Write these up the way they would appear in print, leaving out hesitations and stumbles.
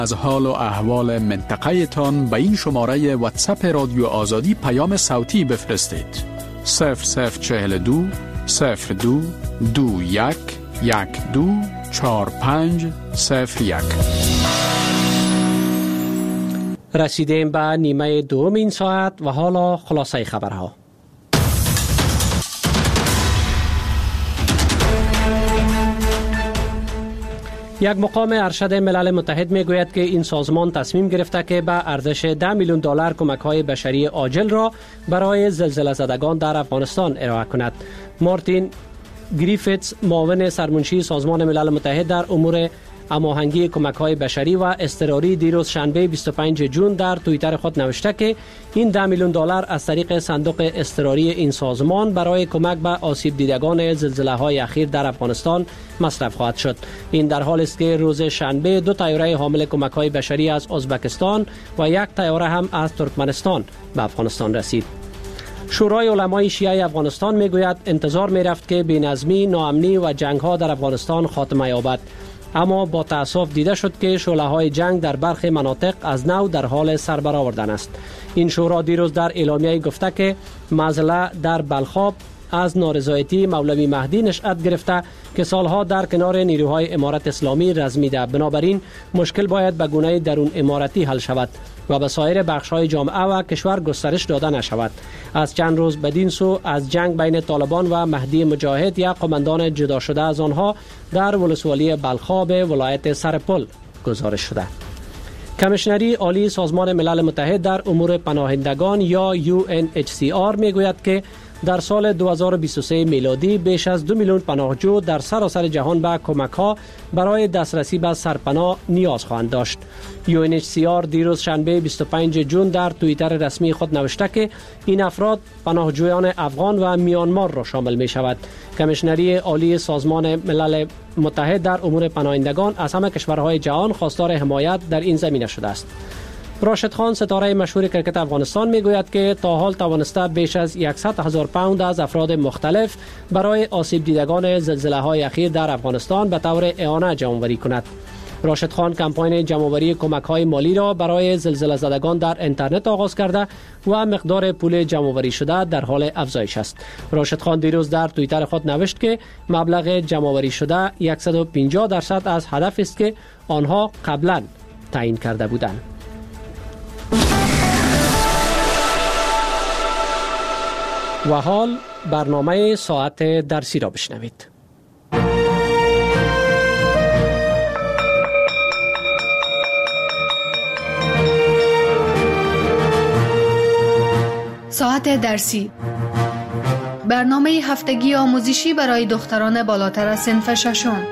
از حال و احوال منطقه تان به این شماره واتساپ رادیو آزادی پیام صوتی بفرستید. 0042 02 21 12 45 01. رسیدیم به نیمه دوم این ساعت و حالا خلاصه خبرها. یک مقام ارشد ملل متحد می گوید که این سازمان تصمیم گرفته که به ارزش $10 میلیون کمک های بشری عاجل را برای زلزله زدگان در افغانستان ارائه کند. مارتین گریفیتس، معاون سرمنشی سازمان ملل متحد در امور هماهنگی کمک‌های بشری و اضطراری، دیروز شنبه 25 جون در توییتر خود نوشته که این $10 میلیون از طریق صندوق اضطراری این سازمان برای کمک به آسیب دیدگان زلزله‌های اخیر در افغانستان مصرف خواهد شد. این در حالی است که روز شنبه 2 طیاره حامل کمک‌های بشری از ازبکستان و 1 طیاره هم از ترکمنستان به افغانستان رسید. شورای علمای شیعه افغانستان میگوید انتظار میرفت که بی‌نظمی، ناامنی و جنگ‌ها در افغانستان خاتمه یابد، اما با تأسف دیده شد که شعله‌های جنگ در برخی مناطق از نو در حال سر برآوردن است. این شورا دیروز در اعلامیه گفته که معضله در بلخاب از نارضایتی مولوی مهدی نشأت گرفته که سالها در کنار نیروهای امارت اسلامی رزمیده، بنابراین مشکل باید به گونه درون امارتی حل شود و به سایر بخش‌های جامعه و کشور گسترش داده نشود. از چند روز بدین سو از جنگ بین طالبان و مهدی مجاهد یا قماندان جدا شده از آنها در ولسوالی بلخاب ولایت سرپل گزارش شده. کمیشنری عالی سازمان ملل متحد در امور پناهندگان یا UNHCR میگوید که در سال 2023 میلادی بیش از 2 میلیون پناهجو در سراسر جهان به کمک‌ها برای دسترسی به سرپناه نیاز خواهند داشت. UNHCR دیروز شنبه 25 جون در توییتر رسمی خود نوشته که این افراد پناهجویان افغان و میانمار را شامل می شود. کمیشنری عالی سازمان ملل متحد در امور پناهندگان از همه کشورهای جهان خواستار حمایت در این زمینه شده است. راشد خان، ستاره مشهور کرکت افغانستان، میگوید که تا حال توانسته بیش از 100,000 پوند از افراد مختلف برای آسیب دیدگان زلزله‌های اخیر در افغانستان به طور اعانه جمع‌آوری کند. راشد خان کمپاین جمع‌آوری کمک‌های مالی را برای زلزله زدگان در اینترنت آغاز کرده و مقدار پول جمع‌آوری شده در حال افزایش است. راشد خان دیروز در توییتر خود نوشت که مبلغ جمع‌آوری شده 150% از هدف است که آنها قبلا تعیین کرده بودند. و حال برنامه ساعت درسی را بشنوید. ساعت درسی، برنامه هفتگی آموزشی برای دختران بالاتر از صنف ششم.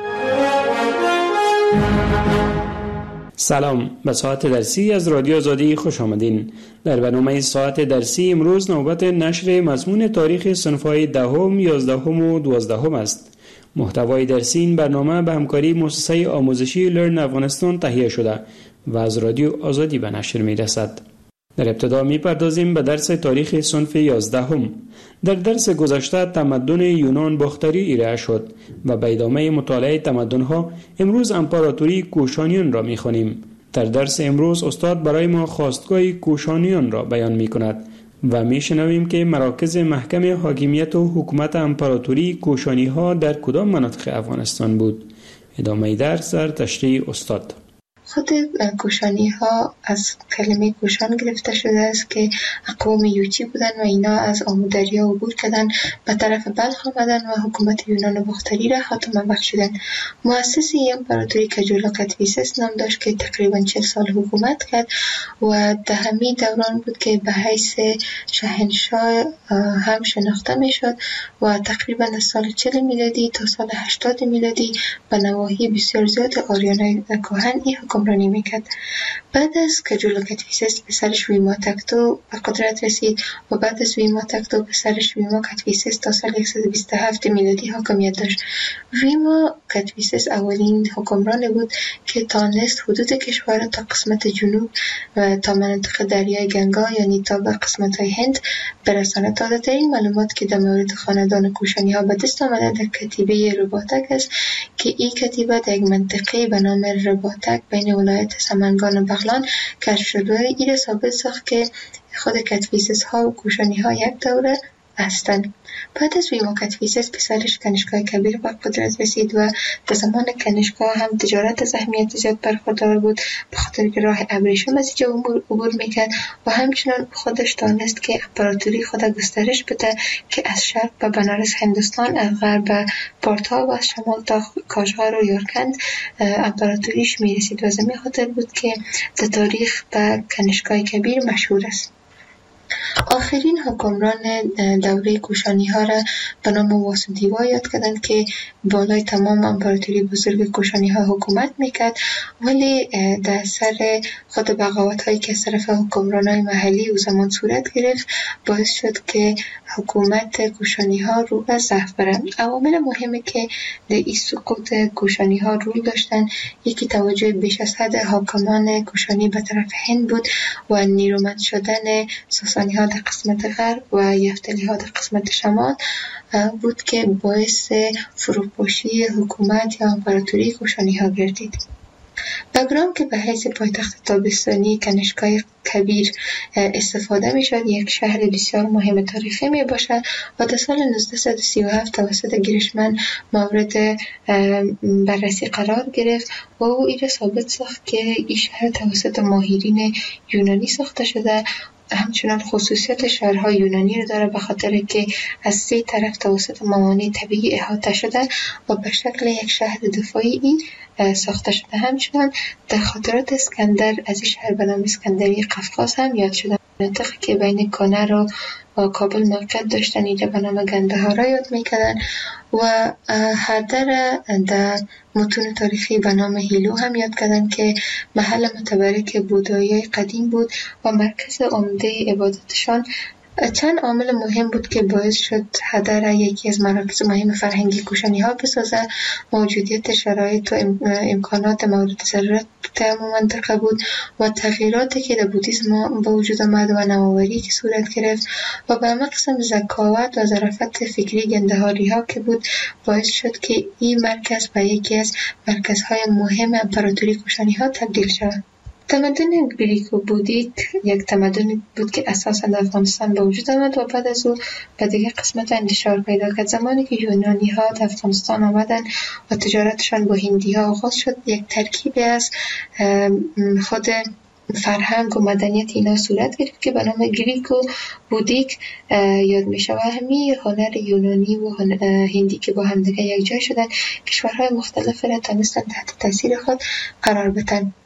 سلام، به ساعت درسی از رادیو آزادی خوش آمدین. در برنامه ساعت درسی امروز نوبت نشر مضمون تاریخ صنف‌های 10ام، 11ام و 12ام است. محتوای درسی این برنامه به همکاری مؤسسه آموزشی لرن افغانستان تهیه شده و از رادیو آزادی به نشر می رسد. در ابتدا می پردازیم به درس تاریخ صنف 11ام. در درس گذشته تمدن یونان باختری ارائه شد و به ادامه مطالعه تمدن‌ها امروز امپراتوری کوشانیان را می خوانیم. در درس امروز استاد برای ما خواستگاه کوشانیان را بیان می کند و می شنویم که مراکز محکم حاکمیت و حکومت امپراتوری کوشانی‌ها در کدام مناطق افغانستان بود. ادامه درس در تشریح استاد. خود کوشانی ها از کلمه کوشان گرفته شده است که اقوام یوچی بودن و اینا از آمودریا عبور کردن به طرف بلخ آمدن و حکومت یونان باختری را خاتمه بخشیدن. مؤسس امپراتوری کجولا کدفیسس نام داشت که تقریبا 40 سال حکومت کرد و در همین دوران بود که به حیث شاهنشاه هم شناخته می شد و تقریبا از سال 40 میلادی تا سال 80 میلادی به نواحی بسیار زیاد آریانای کهن این حکمرانی میکرد. بعد از کجولا کدفیسس پسرش ویما تکتو به قدرت رسید و بعد از ویما تکتو پسرش ویما کدفیسس تا سال 127 میلادی حاکمیت داشت. ویما کدفیسس اولین حکمران بود که تانست حدود کشور تا قسمت جنوب و تا مناطق دریای گنگا یعنی تا به قسمت های هند برساند. تا این معلومات که در مورد خاندان کوشانی ها به دست آمده در کتیبه رباطک است که این کتیبه در یک منطقه به نام رباطک بین بین ولایت سمنگان و بغلان کشف شد و این ثابت ساخت که خود کتفیسس ها و کوشانی ها یک دوره هستند. بعد از ویما کتفیسس پسرش کنشگاه کبیر به قدرت رسید و در زمان کنشگاه هم تجارت از اهمیت زیاد برخوردار بود، به خاطر که راه ابریشم از اینجا عبور میکرد و همچنان خودش دانست که امپراتوری خود گسترش بده که از شرق به بنارس هندوستان، از غرب به پارتا و از شمال تا کاشغر و یارکند امپراتوریش میرسید و از این خاطر بود که در تاریخ به کنشگاه کبیر مشهور است. آخرین حکمران دوره کوشانی ها را به نام واسودیوا یاد کردند که بالای تمام امپراتوری بزرگ کوشانی ها حکومت میکرد، ولی در سر خود بغاوت هایی که از طرف حکمران های محلی او زمان صورت گرفت باعث شد که حکومت کوشانی ها رو به ضعف برند. عوامل مهمی که در این سقوط کوشانی ها رول داشتن، یکی توجه بیش از حد حاکمان کوشانی به طرف هند بود و نیرومند شدن ساسانی ها در قسمت غرب و یفتلی ها در قسمت شمال بود که باعث فروپاشی حکومت یا امپراتوری کوشانی ها گردید. بگرام که به حیث پایتخت تابستانی کنشگاه کبیر استفاده می شد، یک شهر بسیار مهم تاریخی می باشد و در سال 1937 توسط گیرشمن مورد بررسی قرار گرفت و او این ثابت ساخت که این شهر توسط ماهرین یونانی ساخته شده. همچنان خصوصیت شهرهای یونانی رو داره به خاطر که از سه طرف توسط موانع طبیعی احاطه شده و به شکل یک شهر دفاعی ساخته شده. همچنان در خاطرات اسکندر از این شهر به نام اسکندری قفقاز هم یاد شده. منطقه که بین کانر و کابل موقعیت داشتن اینجا به نام گندهارا یاد میکردن و هردر در متون تاریخی به نام هیلو هم یاد کردن که محل متبرک بودایی قدیم بود و مرکز عمده عبادتشان. چند عامل مهم بود که باعث شد هدر یکی از مراکز مهم فرهنگی کوشانی ها بسازه. موجودیت شرایط و امکانات مورد ضرورت تمام منطقه بود و تغییراتی که در بودیسم به وجود آمد و نوآوری که صورت گرفت و به همه قسم ذکاوت و ظرافت فکری گندهاری ها که بود باعث شد که این مرکز به یکی از مرکزهای مهم امپراتوری کوشانی ها تبدیل شود. تمدن گریک و بودیک یک تمدن بود که اساساً در افغانستان به وجود آمد و بعد از او به دیگر قسمت انتشار پیدا کرد. زمانی که یونانی ها در افغانستان آمدن و تجارتشان با هندی ها آغاز شد، یک ترکیبی از خود فرهنگ و مدنیت اینا صورت گرفت که به نام گریک و بودیک یاد می شود. همین هنر یونانی و هندی که با هم دیگه یک جای شدن، کشورهای مختلف را تانستن تحت تاثیر خود قرار بدن.